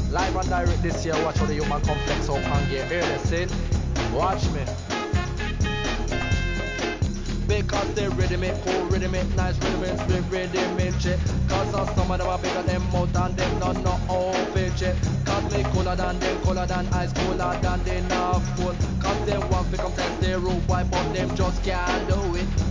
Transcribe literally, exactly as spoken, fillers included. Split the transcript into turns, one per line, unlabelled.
Live and direct this year, watch how the human complex up and get hear the sin. Watch me. Because they rhythm it, cool rhythm it, nice rhythm it, split rhythm it, shit. Cause uh, some of them are bigger than mouth and them not no open shit. Cause me cooler than them, cooler than ice, cooler than they not cool. Cause them want to come test their root, why but them just can't do it.